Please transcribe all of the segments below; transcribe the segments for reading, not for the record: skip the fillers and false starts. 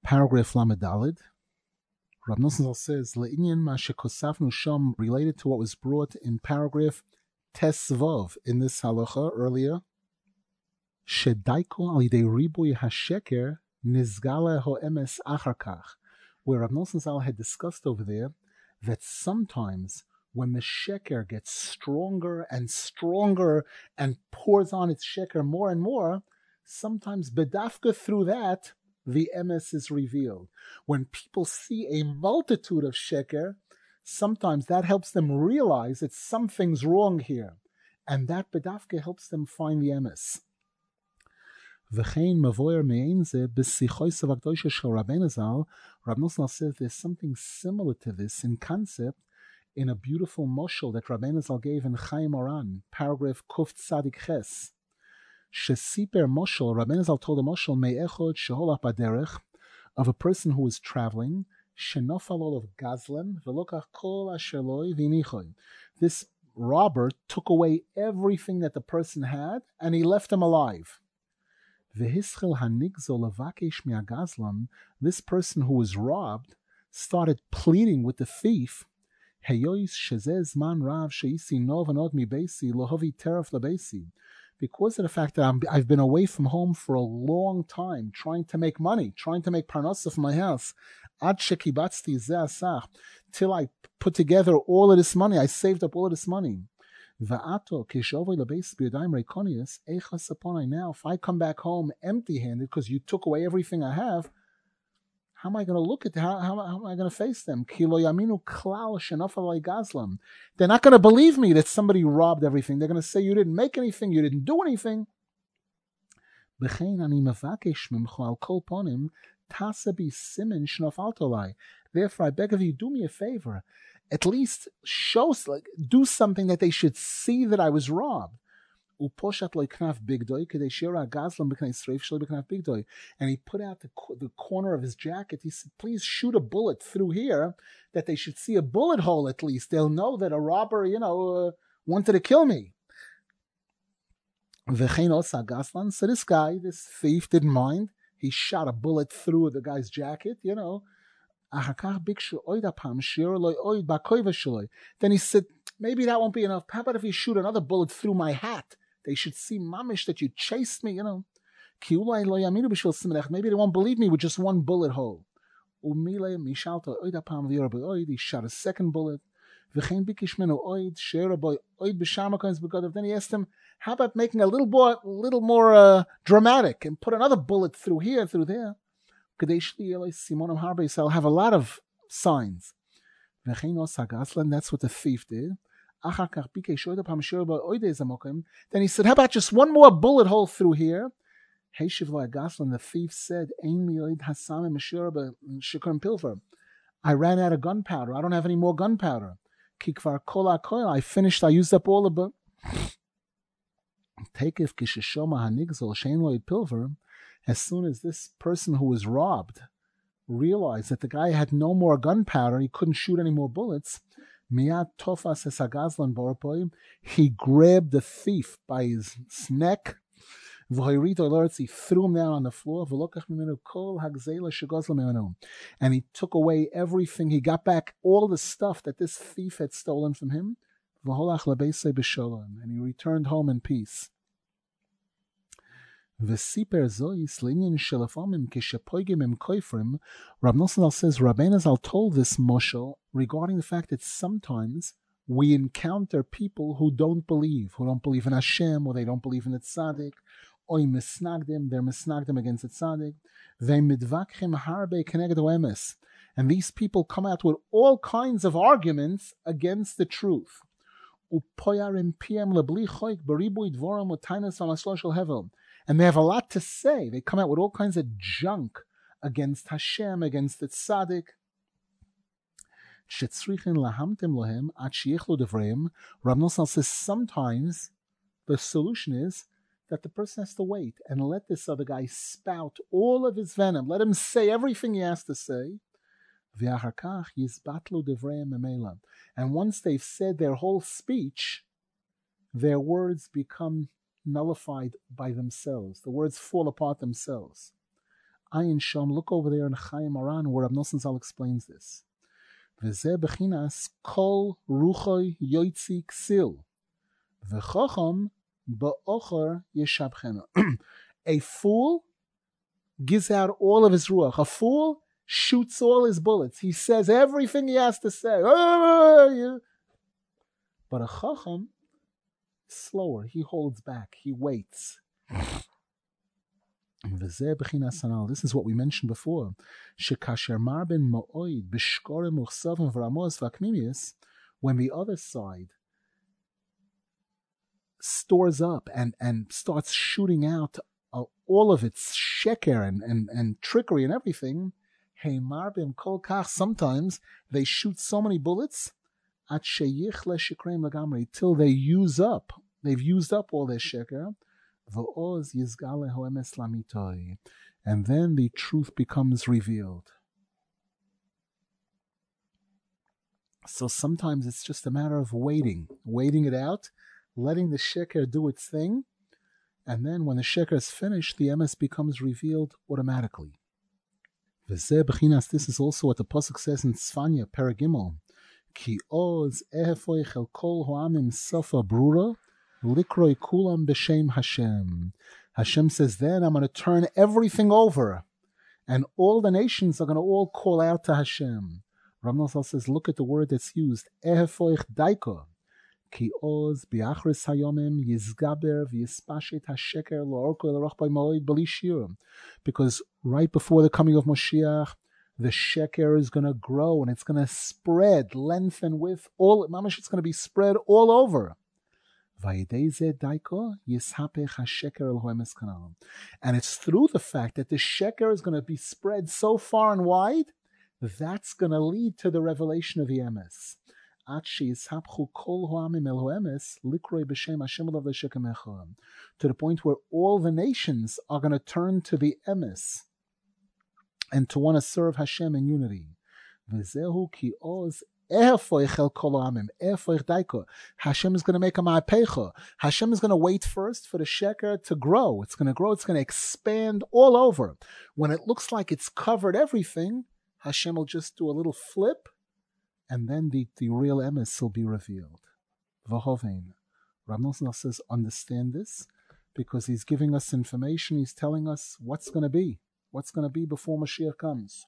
Paragraph Lamed Rav Nosson says, Le'inyan ma shekosafnu sham, related to what was brought in paragraph Tesvav in this halacha earlier, Shedaiko al yidei ribui hasheker nizgala ho'emes achar kach, where Rav Nosson Zal had discussed over there that sometimes when the sheker gets stronger and stronger and pours on its sheker more and more, sometimes bedafka through that, the emes is revealed. When people see a multitude of sheker, sometimes that helps them realize that something's wrong here. And that bedafka helps them find the emes. V'chein mavoyer me'enze b'sichoysav hakdosha shel Rabbeinu Zal, Rav Nosson says there's something similar to this in concept in a beautiful moshel that Rabbeinu Zal gave in Chaim Oran, paragraph Kuf Tzadik Ches. Shesiper moshel, Rabbeinu Zal told a moshel me'echod sheholach baderech, of a person who was traveling, shenofal olav gazlan v'lokach kol asher lo v'inichoy. This robber took away everything that the person had and he left him alive. V'hischel hanigzo levakesh mi'agazlan, this person who was robbed started pleading with the thief, heyois shezeh zman rav sheisi nov anod mi beisi lohovi teref lebeisi, because of the fact that I've been away from home for a long time, trying to make money, trying to make parnasa for my house, ad shekibatzti zeh asach, till I put together all of this money, I saved up all of this money. Va'ato kishovoi lebeis b'yadayim reikonius eichas saponai. Now, if I come back home empty-handed because you took away everything I have, how am I going to look at how am I going to face them? Kilo yaminu klal shenofalei gazlam. They're not going to believe me that somebody robbed everything. They're going to say you didn't make anything, you didn't do anything. B'chein ani mevakesh mimcho al kol ponim tasa bi simin shnofaltolai. Therefore, I beg of you, do me a favor. At least do something that they should see that I was robbed. And he put out the corner of his jacket. He said, please shoot a bullet through here that they should see a bullet hole at least. They'll know that a robber, wanted to kill me. So this guy, this thief, didn't mind. He shot a bullet through the guy's jacket, Then he said, maybe that won't be enough. How about if you shoot another bullet through my hat? They should see mamish that you chased me, Maybe they won't believe me with just one bullet hole. He shot a second bullet. Then he asked him, how about making a little more dramatic and put another bullet through here, through there? I'll have a lot of signs. That's what the thief did. Then he said, how about just one more bullet hole through here? The thief said, I ran out of gunpowder. I don't have any more gunpowder. I finished, I used up all of it. As soon as this person who was robbed realized that the guy had no more gunpowder, he couldn't shoot any more bullets, he grabbed the thief by his neck, he threw him down on the floor, and he took away everything. He got back all the stuff that this thief had stolen from him, and he returned home in peace. V'siper zois linyan shelafamim kishapoigim im koifrim. Rav Nosson says Rabbeinu Zal told this moshel regarding the fact that sometimes we encounter people who don't believe in Hashem, or they don't believe in the tzaddik, or they're misnagdim against the tzaddik. They midvakchim harbe keneged oemes, and these people come out with all kinds of arguments against the truth. Upoyarim piem lebli choik beribu idvoram utainas v'maslo shel hevel. And they have a lot to say. They come out with all kinds of junk against Hashem, against the tzaddik. Rav Nosson says sometimes the solution is that the person has to wait and let this other guy spout all of his venom. Let him say everything he has to say. And once they've said their whole speech, their words become nullified by themselves. The words fall apart themselves. Ayin Shom, look over there in Chaim Aran where Rav Nosson Zal explains this. V'zeh bechinas kol ruchoi yoitzi ksil. V'chochom ba'ocher yeshabchena. A fool gives out all of his ruach. A fool shoots all his bullets. He says everything he has to say. But a chacham, slower. He holds back. He waits. This is what we mentioned before. When the other side stores up and starts shooting out all of its sheker and trickery and everything, sometimes they shoot so many bullets till they use up. They've used up all their sheker. And then the truth becomes revealed. So sometimes it's just a matter of waiting it out, letting the sheker do its thing, and then when the sheker is finished, the emes becomes revealed automatically. This is also what the pasuk says in Tzfanya, Paragimel. Ki oz ehefoich el kol ho'amim safa brura, likroi kulam b'shem Hashem. Hashem says, then I'm going to turn everything over, and all the nations are going to all call out to Hashem. Rav Nosson says, look at the word that's used, ehefoich daiko. Ki oz biachris hayomim yizgaber v'yispashet hasheker lo'orko l'rochbay moed b'li shir. Because right before the coming of Moshiach, the sheker is going to grow and it's going to spread length and width. Mamash, it's going to be spread all over. And it's through the fact that the sheker is going to be spread so far and wide, that's going to lead to the revelation of the emes. To the point where all the nations are going to turn to the emes and to want to serve Hashem in unity. Hashem is going to make a ma'apecha. Hashem is going to wait first for the sheker to grow. It's going to grow. It's going to expand all over. When it looks like it's covered everything, Hashem will just do a little flip, and then the real emes will be revealed. V'hovein. Rav Nosson says, understand this, because he's giving us information. He's telling us what's going to be before Mashiach comes.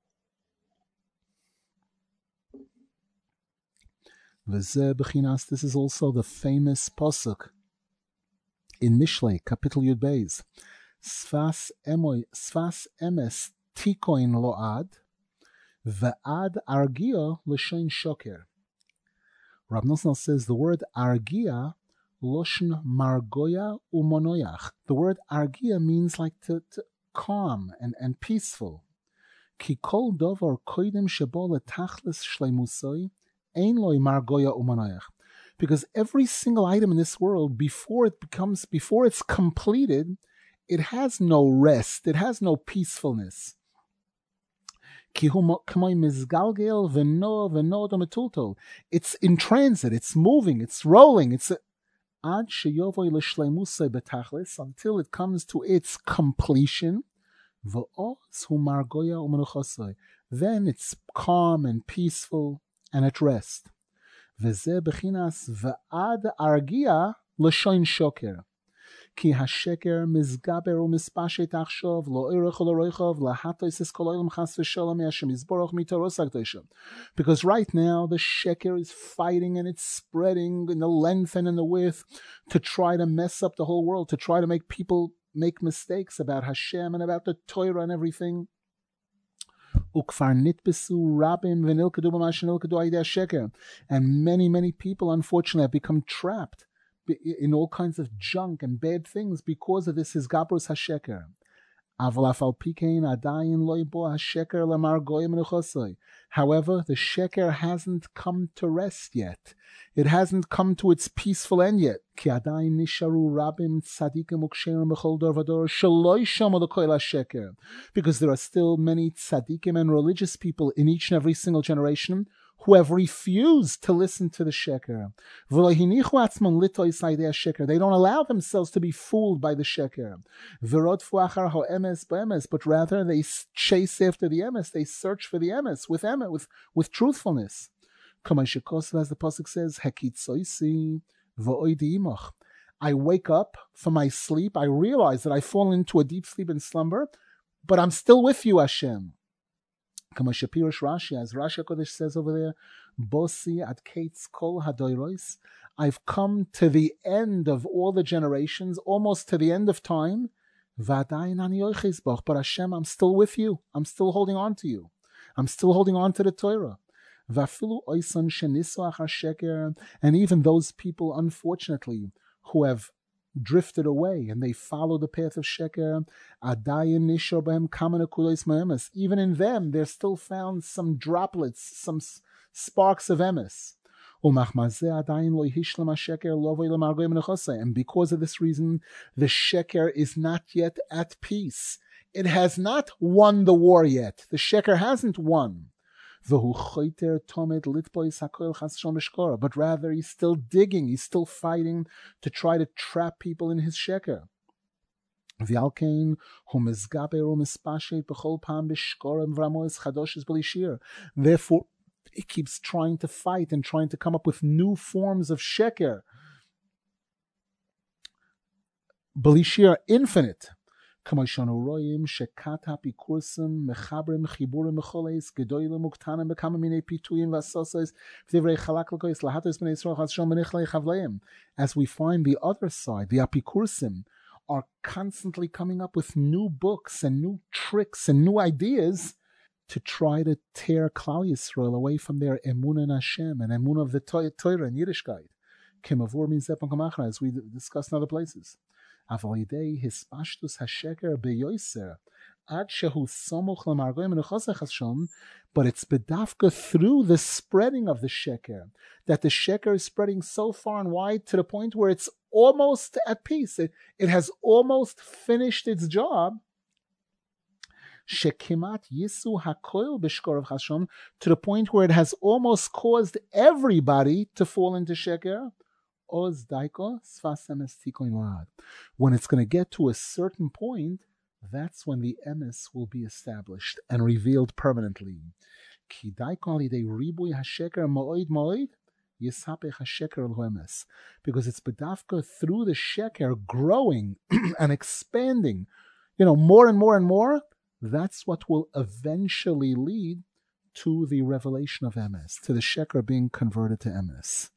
This is also the famous pasuk in Mishlei, Kapitel Yud Beis. Sfas emes tikoin lo'ad, ve'ad argia l'shein shoker. Rav Nosson says the word argia, loshen margoya umonoyach. The word argia means like to calm and peaceful. Ki kol dovar koidim shebo letachlis shleimusoi, ein loy margoya umonoyach. Because every single item in this world, before it's completed, it has no rest, it has no peacefulness. It's in transit, it's moving, it's rolling, until it comes to its completion. Then it's calm and peaceful and at rest. Ki hasheker mizgaber u'mispashet achshov lo erech lo roichov lahatos es kol olam chas v'shalom Hashem yizborach mitoros hakdosha. Because right now the sheker is fighting and it's spreading in the length and in the width to try to mess up the whole world, to try to make people make mistakes about Hashem and about the Torah and everything. Ukfar nitbesu rabim v'nilkedu b'ma shenilkedu ayidei hasheker. And many people unfortunately have become trapped in all kinds of junk and bad things because of this Hizgabrus HaSheker. However, the sheker hasn't come to rest yet. It hasn't come to its peaceful end yet. Because there are still many tzaddikim and religious people in each and every single generation who have refused to listen to the sheker. They don't allow themselves to be fooled by the sheker. But rather they chase after the emes, they search for the emes with truthfulness. As the pasuk says, I wake up from my sleep, I realize that I fall into a deep sleep and slumber, but I'm still with you, Hashem. Rashi, as Rashi HaKodesh says over there, Bosi ad kates kol hadoros, I've come to the end of all the generations, almost to the end of time, but Hashem, I'm still with you. I'm still holding on to you. I'm still holding on to the Torah. And even those people, unfortunately, who have drifted away and they follow the path of sheker, even in them there's still found some droplets, some sparks of emes. And because of this reason, the sheker is not yet at peace. It has not won the war yet. The sheker hasn't won. But rather he's still digging, he's still fighting to try to trap people in his sheker. Therefore, he keeps trying to fight and trying to come up with new forms of sheker. Belishir, infinite. Now we could understand as we find the other side, the apikursim, are constantly coming up with new books and new tricks and new ideas to try to tear Klal Yisrael away from their emunah in Hashem and emunah of the Torah and Yiddishkeit. Kimavur means as we discussed in other places. But it's bedafka through the spreading of the sheker that the sheker is spreading so far and wide to the point where it's almost at peace. It has almost finished its job. To the point where it has almost caused everybody to fall into sheker. When it's going to get to a certain point, that's when the emes will be established and revealed permanently. Because it's bedafka through the sheker growing and expanding, more and more and more, that's what will eventually lead to the revelation of emes, to the sheker being converted to emes.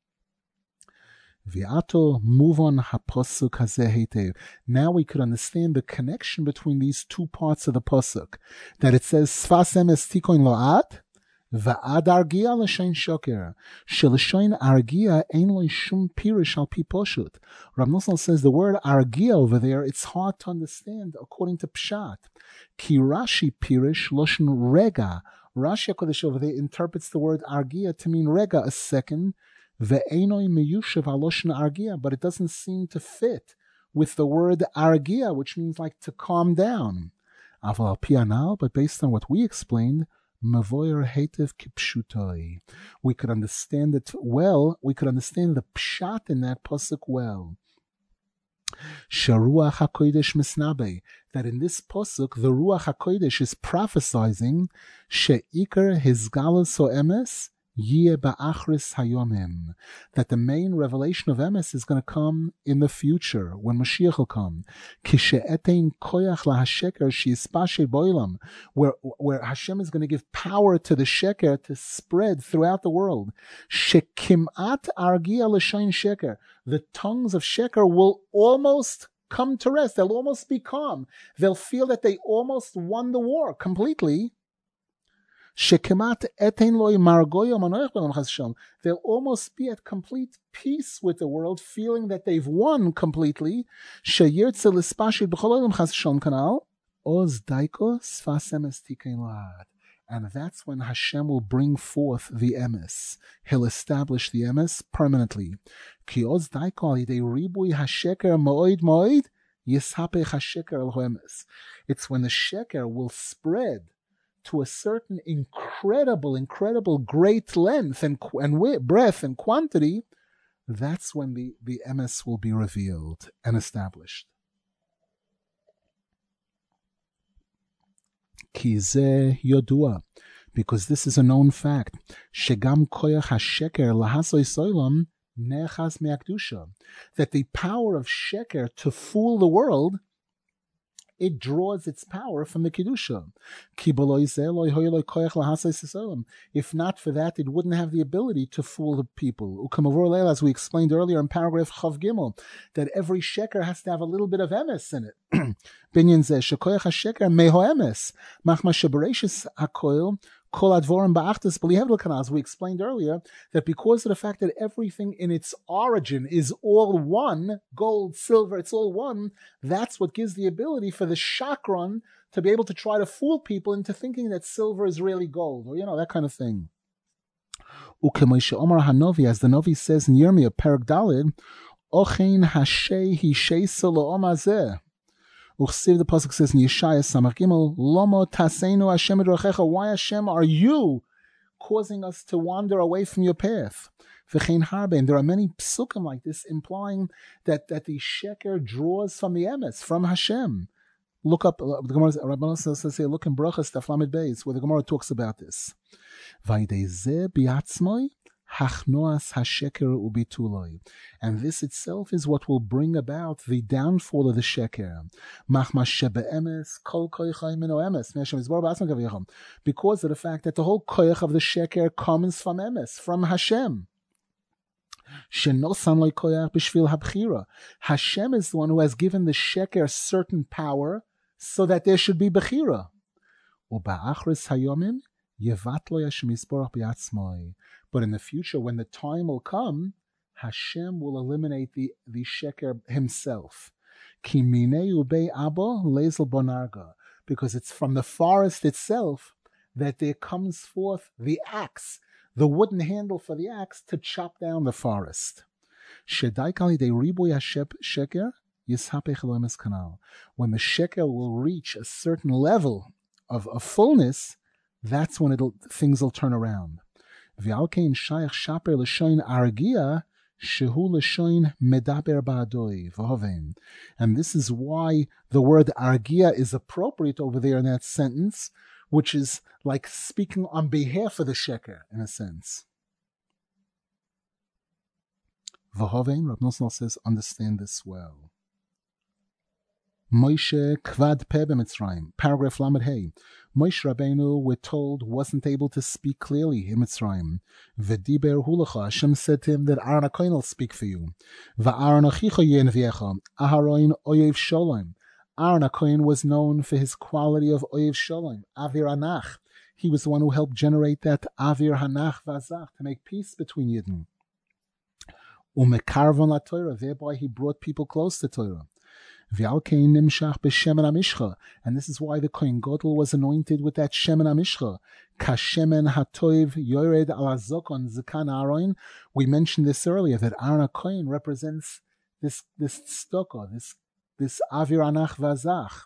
Move on hapasuk hazeh heitev. Now we could understand the connection between these two parts of the pasuk. That it says Sfas emes tikoin lo'at va'ad argia l'shain shoker she'l'shain argia ein lo shum pirish al pi poshut. Rav Nosson says the word argia over there, it's hard to understand according to pshat. Ki Rashi pirish loshen rega. Rashi HaKodesh over there interprets the word argia to mean rega, a second. But it doesn't seem to fit with the word argia, which means like to calm down. But based on what we explained, we could understand it well. We could understand the pshat in that pasuk well. That in this pasuk, the Ruach HaKodesh is prophesizing she'ikar hizgalus o emes that the main revelation of emes is going to come in the future when Mashiach will come. Where Hashem is going to give power to the sheker to spread throughout the world. The tongues of sheker will almost come to rest. They'll almost be calm. They'll feel that they almost won the war completely. They'll almost be at complete peace with the world, feeling that they've won completely. And that's when Hashem will bring forth the emes. He'll establish the emes permanently. It's when the sheker will spread to a certain incredible great length and breadth and quantity, that's when the emes will be revealed and established. Ki zeh yodua, because this is a known fact. Shegam koyach hasheker lahasoi soilam nechas me'akdusha, that the power of sheker to fool the world, it draws its power from the kedusha. If not for that, it wouldn't have the ability to fool the people. As we explained earlier in paragraph Chav Gimel, that every sheker has to have a little bit of emes in it. Binyan zeh shekoyach hasheker meho emes machma shebereishis hakoil. As we explained earlier, that because of the fact that everything in its origin is all one, gold, silver, it's all one, that's what gives the ability for the chakron to be able to try to fool people into thinking that silver is really gold, or that kind of thing. As the Novi says in Yirmiyah, Perek Daled, Ochein hashei hishei solo omazeh. The pasuk says in Yeshaya Samach Gimel, Lomo taseinu Hashem edrochecha. Why, Hashem, are you causing us to wander away from your path? V'chein harbein. There are many psukim like this implying that the sheker draws from the emes, from Hashem. Look up the Gemara. Rabbanan says, look in Brachas Daf Lamed Beis, where the Gemara talks about this. Vaydei zeh biatzmoi hachnoas hasheker ubituloi, and this itself is what will bring about the downfall of the sheker. Machma shebeemes kol koychai mino emes, because of the fact that the whole koyach of the sheker comes from emes, from Hashem. Shenosan loy koyach b'shvil habchira. Hashem is the one who has given the sheker certain power so that there should be bechira. Uba'achris hayomim yevat lo Hashem yisborach biatzmoi. But in the future, when the time will come, Hashem will eliminate the sheker himself. Ki minei ubei abo lezel bonarga, because it's from the forest itself that there comes forth the axe, the wooden handle for the axe to chop down the forest. Shedaikali de riboy sheker yishapech lo emes kanal. When the sheker will reach a certain level of fullness, that's when things will turn around. V'alkein shayach shaper l'shoin argia shehu l'shoin medaber ba'adoi v'hovim. And this is why the word argia is appropriate over there in that sentence, which is like speaking on behalf of the sheker, in a sense. V'hovim, Rav Nosson says, understand this well. Moshe kvad peh b'Mitzrayim, paragraph Lamed Hey. Moshe Rabbeinu, we're told, wasn't able to speak clearly in Mitzrayim. V'diber hulacha, Hashem said to him that Aaron HaKohen will speak for you. V'Aaron achicha yeh neviecha, Aharon oyev sholem. Aaron HaKohen was known for his quality of oyev sholem, avir anach. He was the one who helped generate that avir hanach vazach, to make peace between Yidden. Umekarvon la Torah, thereby he brought people close to Torah. And this is why the Kohen Gadol was anointed with that Shemen HaMishcha. Kashemen hatoiv yored al hazokon zikan Aaron. We mentioned this earlier, that Aaron HaKohen represents this tzedakah, this avir anach vazach.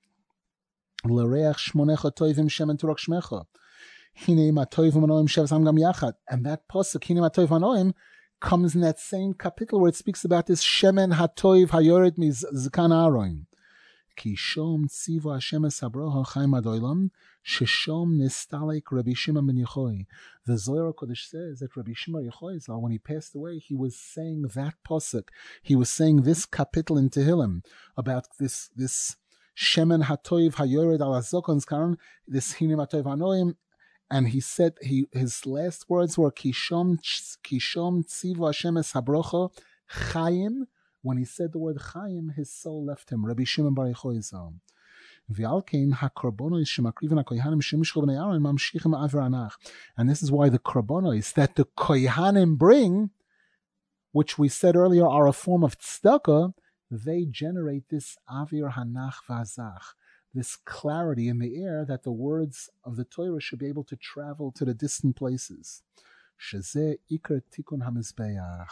L'reach shmonecha toivim shemen turok shmecha. Hine matoivim anoim shevzam gam yachad. And that pasuk, hine matoiv anoim, comes in that same capital where it speaks about this Shemen Hatoiv Hayored Mizkan Aaron. Ki shom tziva Hashem esabroha chaim adoilam sheshom nistalek Rabbi Shimon ben Yochai. The Zohar Kodesh says that Rabbi Shimon ben Yochai, when he passed away, he was saying that pasuk. He was saying this capital in Tehillim about this Shemen Hatoiv Hayored al Hazokon Zkaron, this Hinim Hatoiv Anoim. And he said, his last words were Kishom Tzivu Hashem es Habrocha Chaim. When he said the word Chaim, his soul left him. Rabbi Shimon bar Yochai Zal. V'alkein hakorbonos shemakriven hakohanim shemishcho b'nei Aaron mamshichim avir anach. And this is why the korbonos that the kohanim bring, which we said earlier are a form of tzedakah, they generate this avir hanach vazach, this clarity in the air that the words of the Torah should be able to travel to the distant places. Shezeh ikar tikun hamizbeach.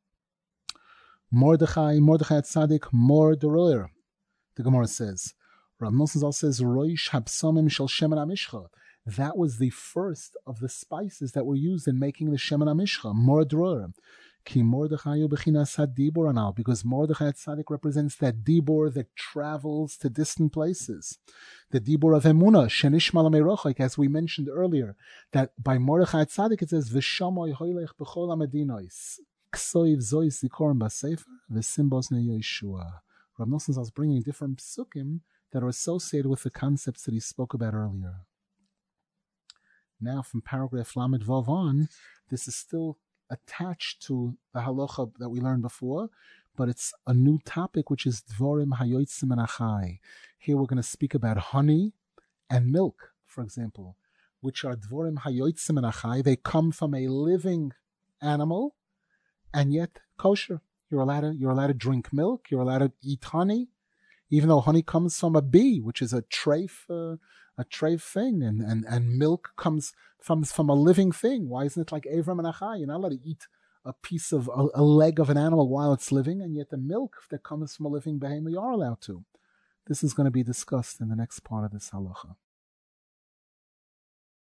Mordechai Tzaddik Mor Deroyer, the Gemara says, Rav Nosson Zal says, Roish Habsamim Shel Shemen HaMishcha. That was the first of the spices that were used in making the Shemen HaMishcha, Mordror. Ki Mordechai Bechinas HaDibor Anal, because Mordechai Tzaddik represents that Dibor that travels to distant places. The Dibor of Emunah, Shenishma L'Meirochik, as we mentioned earlier, that by Mordechai Tzaddik it says, V'shamoy hoylech b'chol ha'medinois. Ksoiv zois zikorim b'sefer, v'simbos ne'yoshua. Rav Nosson is bringing different psukim that are associated with the concepts that he spoke about earlier. Now, from paragraph Lamed Vav on, this is still attached to the halacha that we learned before, but it's a new topic, which is Dvorim Hayotzim Min HaChai. Here we're going to speak about honey and milk, for example, which are Dvorim Hayotzim Min HaChai. They come from a living animal, and yet kosher. You're allowed to drink milk. You're allowed to eat honey, even though honey comes from a bee, which is a treif thing, and milk comes from a living thing. Why isn't it like Avram and Achai? You're not allowed to eat a piece of a leg of an animal while it's living, and yet the milk that comes from a living behemoth you are allowed to. This is going to be discussed in the next part of this halacha.